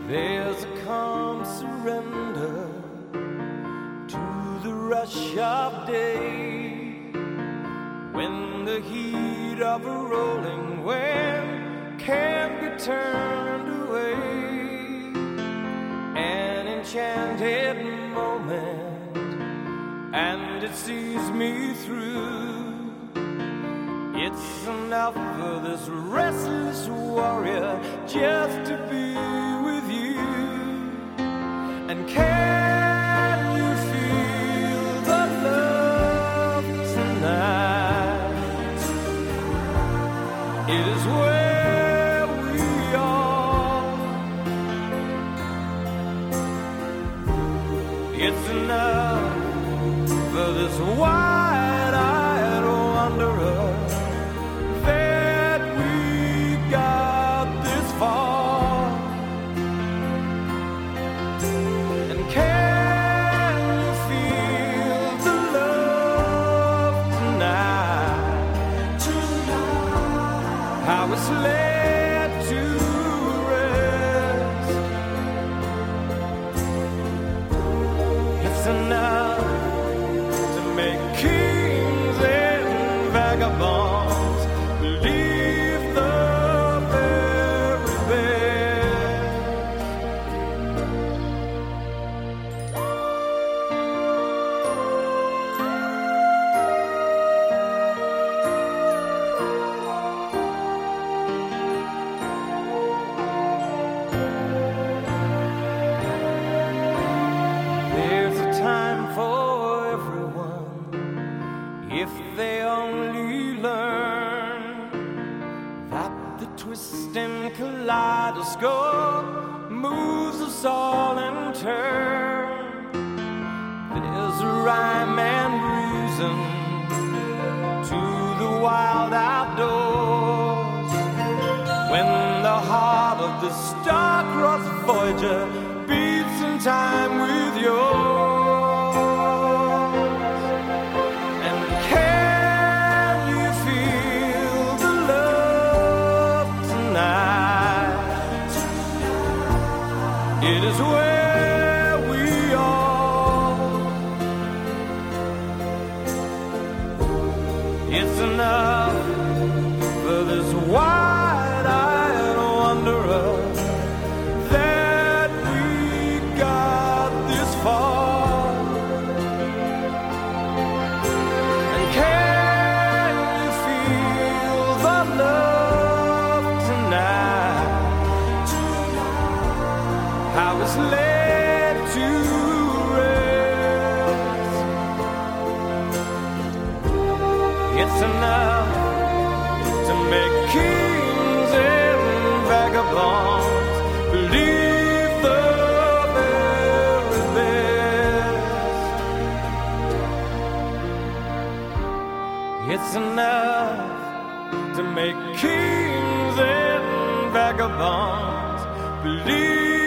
There's a calm surrender to the rush of day, when the heat of a rolling wind can't be turned away. An enchanted moment, and it sees me through. It's enough for this restless warrior just to be with you. And can you feel the love tonight? It is where we are. It's enough for this wide-eyed wanderer that we got this far. And can you feel the love tonight? How it's led to rest. It's enough to make kings and vagabonds believe the very best. There's a time for everyone if they only learn that the twisting kaleidoscope moves us all in turn. There's a rhyme and reason to the wild outdoors, when the heart of the star-crossed Voyager beats in time with yours. And can you feel the love tonight? It is where we are. It's enough for this wide-eyed wanderer that we got this far. And can you feel the love tonight? How it's led to rest. It's enough to make kings and vagabonds believe the very best. It's enough to make kings and vagabonds believe